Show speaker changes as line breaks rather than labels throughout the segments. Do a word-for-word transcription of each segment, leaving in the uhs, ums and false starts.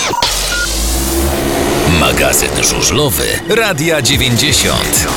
Magazyn żużlowy Radia dziewięćdziesiąt.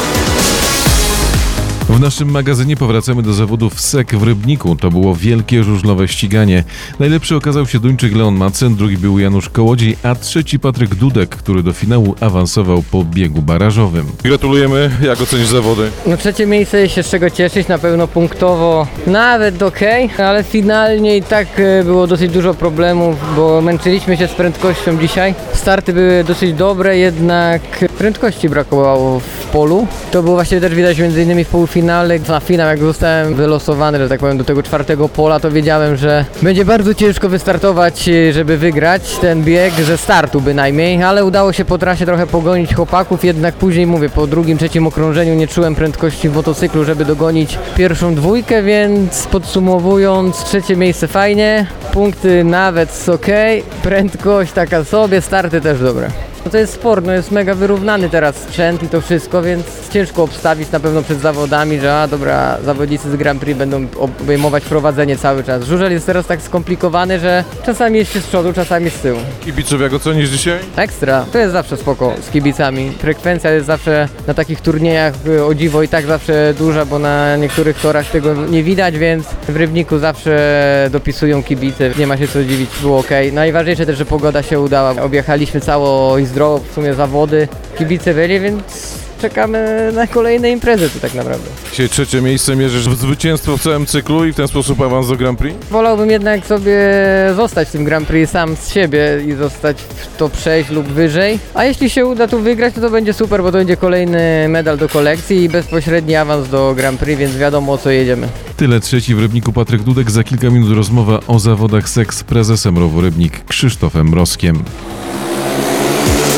W naszym magazynie powracamy do zawodów S E K w Rybniku. To było wielkie żużlowe ściganie. Najlepszy okazał się Duńczyk Leon Madsen, drugi był Janusz Kołodziej, a trzeci Patryk Dudek, który do finału awansował po biegu barażowym.
Gratulujemy. Jak ocenisz zawody?
No trzecie miejsce jest się z czego cieszyć, na pewno punktowo nawet okej, ale finalnie i tak było dosyć dużo problemów, bo męczyliśmy się z prędkością dzisiaj. Starty były dosyć dobre, jednak prędkości brakowało w polu. To było właśnie też widać między innymi w półfinale. Na finał, jak zostałem wylosowany, że tak powiem, do tego czwartego pola, to wiedziałem, że będzie bardzo ciężko wystartować, żeby wygrać ten bieg, ze startu bynajmniej, ale udało się po trasie trochę pogonić chłopaków, jednak później, mówię, po drugim, trzecim okrążeniu nie czułem prędkości w motocyklu, żeby dogonić pierwszą dwójkę, więc podsumowując, trzecie miejsce fajnie, punkty nawet ok, prędkość taka sobie, starty też dobre. No to jest sport, no jest mega wyrównany teraz sprzęt i to wszystko, więc ciężko obstawić na pewno przed zawodami, że a dobra, zawodnicy z Grand Prix będą obejmować prowadzenie cały czas. Żużel jest teraz tak skomplikowany, że czasami jest się z przodu, czasami z tyłu.
Kibiców jak ocenisz dzisiaj?
Ekstra, to jest zawsze spoko z kibicami. Frekwencja jest zawsze na takich turniejach o dziwo i tak zawsze duża, bo na niektórych torach tego nie widać, więc w Rybniku zawsze dopisują kibice, nie ma się co dziwić, było ok. Najważniejsze też, że pogoda się udała, objechaliśmy cało zdrowo w sumie zawody, kibice byli, więc czekamy na kolejne imprezy tu tak naprawdę.
Dzisiaj trzecie miejsce, mierzysz w zwycięstwo w całym cyklu i w ten sposób awans do Grand Prix?
Wolałbym jednak sobie zostać w tym Grand Prix sam z siebie i zostać w top sześć lub wyżej, a jeśli się uda tu wygrać, to to będzie super, bo to będzie kolejny medal do kolekcji i bezpośredni awans do Grand Prix, więc wiadomo, o co jedziemy.
Tyle trzeci w Rybniku Patryk Dudek, za kilka minut rozmowa o zawodach S E K z prezesem rowu Rybnik Krzysztofem Mrozkiem.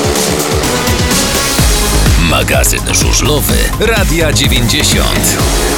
Magazyn żużlowy Radia dziewięćdziesiąt.